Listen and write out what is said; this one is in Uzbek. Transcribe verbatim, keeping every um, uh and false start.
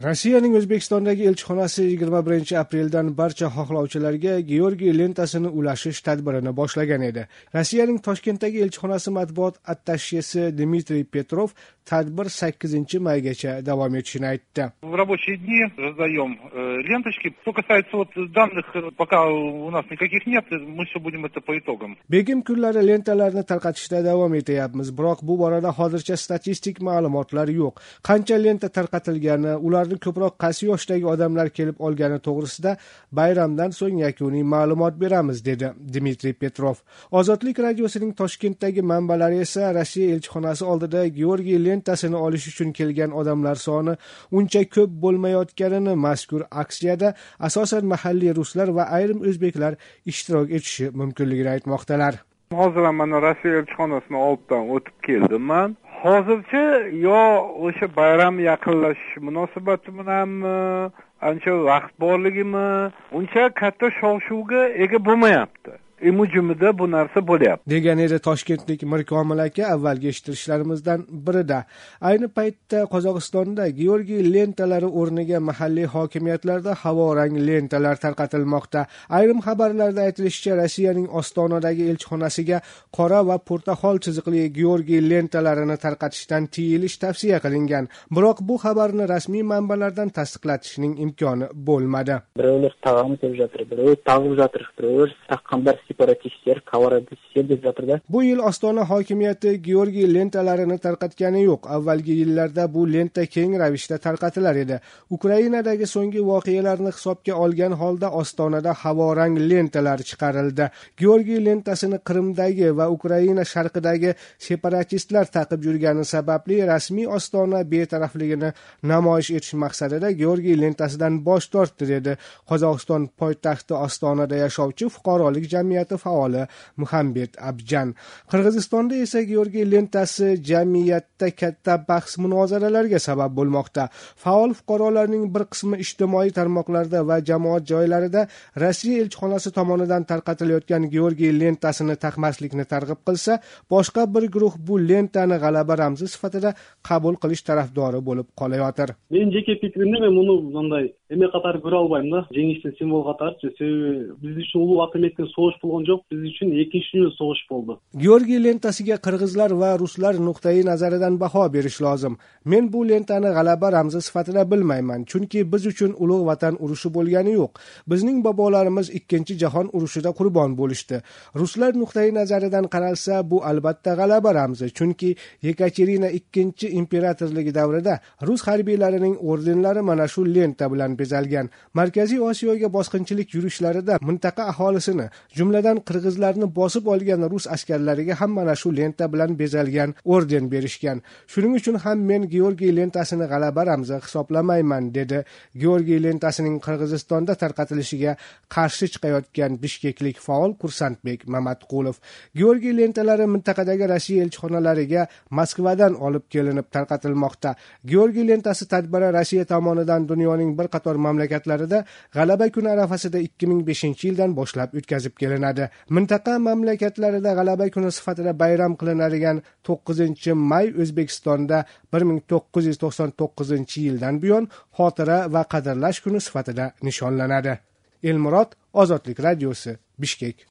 Rossiyaning O'zbekistondagi elchixonasi yigirma birinchi apreldan barcha xohlovchilarga Georgiy lentasini ulashish tadbirini boshlagan edi. Rossiyaning Toshkentdagi elchixonasi matbuot attashesi Dmitriy Petrov tadbir sakkizinchi maygacha davom etishini aytdi. В рабочие дни раздаем ленточки. Что касается вот данных, пока у нас никаких нет, мы все будем это по итогам. Begim kunlari lentalarni tarqatishda davom etyapmiz, biroq bu borada hozircha statistik ma'lumotlar yo'q. Qancha lenta tarqatilgani, ularni ko'proq qaysi yoshdagi odamlar kelib olgani to'g'risida bayramdan so'ng yakuniy ma'lumot beramiz, dedi Dmitriy Petrov. Ozodlik radiosining Toshkentdagi manbalari esa Rossiya elchixonasi oldida Georgiy lentasini olish uchun kelgan odamlar soni uncha ko'p bo'lmayotganini, mazkur aksiyada asosan mahalliy ruslar va ayrim o'zbeklar ishtirok etishi mumkinligini aytmoqdalar. Hozir ham mana Rossiya elchixonasini oldidan o'tib keldim men. Hozircha yo o'sha bayram yaqinlashish munosabati bilanmi, ancha vaqt borligimi, uncha katta shov-shuvga ega bo'lmayapti. Imujimida bu narsa bo'lyapti, degan edi toshkentlik Mirkomil aka avvalgi eshittirishlarimizdan birida. Ayni paytda Qozog'istonda Georgiy lentalari o'rniga mahalliy hokimiyatlarda havorang lentalar tarqatilmoqda. Ayrim xabarlarda aytilishicha, Rossiyaning Ostonadagi elchixonasiga qora va portaqol chiziqli Georgiy lentalarini tarqatishdan tiyilish tavsiya qilingan. Biroq bu xabarni rasmiy manbalardan tasdiqlatishning imkoni bo'lmadi. Birovlar tag'am deb жатыр, birovlar tag'ib жатыр, birovlar taqqanlar separatistlar, kavaradistlar deb жатыр-da. Bu yil Ostona hokimiyati Georgiy lentalarini tarqatgani yo'q. Avvalgi yillarda bu lenta keng ravishda tarqatilar edi. Ukrainadagi so'nggi voqealarni hisobga olgan holda Ostonada havorang lentalar chiqarildi. Georgiy lentasini Qrimdagi va Ukraina sharqidagi separatistlar taqib yurgani sababli rasmiy Ostona betarafligini namoyish etish maqsadida Georgiy lentasidan bosh tortdi, dedi Qozog'iston poytaxti Ostonada yashovchi fuqarolik jamiyati faoli Muhambet Abjan. Qirg'izistonda esa Georgiy lentasi jamiyatda katta bahs munozaralarga sabab bo'lmoqda. Faol fuqarolarning bir qismi ijtimoiy tarmoqlarda va jamoat joylarida Rossiya elchixonasi tomonidan tarqatilayotgan Georgiy lentasini taqmaslikni targ'ib qilsa, boshqa bir guruh bu lentani g'alaba ramzi sifatida qabul qilish tarafdori bo'lib qolayotir. Men jeke fikrimda men buni bunday eме қатар көре алмаймын да. Жеңістің символ қатар, себебі biz uchun ulug' hokimiyatga so'g'ish bo'lgan yo'q, biz uchun ikkinchi dunyo so'g'ish bo'ldi. Georgiy lentasiga qirg'izlar va ruslar nuqtai nazaridan baho berish lozim. Men bu lentani g'alaba ramzi sifatida bilmayman, chunki biz uchun ulug' vatan urushi bo'lgani yo'q. Bizning bobolarimiz ikkinchi jahon urushida qurbon bo'lishdi. Ruslar nuqtai nazaridan qaralsa, bu albatta g'alaba ramzi, chunki Yekaterina ikkinchi imperatorligi davrida rus harbiylarining ordenlari mana shu lenta bilan bezalgan. Markaziy Osiyoga bosqinchilik yurishlarida mintaqa aholisini, jumladan qirg'izlarni bosib olgan rus askarlariga ham mana shu lenta bilan bezalgan orden berishgan. Shuning uchun ham men Georgiy lentasini g'alaba ramzi hisoblamayman, dedi Georgiy lentasining Qirg'izistonda tarqatilishiga qarshi chiqayotgan bishkeklik faol Kursantbek Mamatqulov. Georgiy lentalari mintaqadagi Rossiya elchixonalariga Moskvadan olib kelinib tarqatilmoqda. Georgiy lentasi tadbiri Rossiya tomonidan dunyoning bir qator mamlakatlarida G'alaba kuni arafasida ikki ming beshinchi yildan boshlab o'tkazib kelinadi. Mintaqa mamlakatlarida G'alaba kuni sifatida bayram qilinadigan to'qqizinchi may O'zbekistonda bir ming to'qqiz yuz to'qson to'qqizinchi yildan buyon xotira va qadrlash kuni sifatida nishonlanadi. Elmurod, Ozodlik radiosi, Bishkek.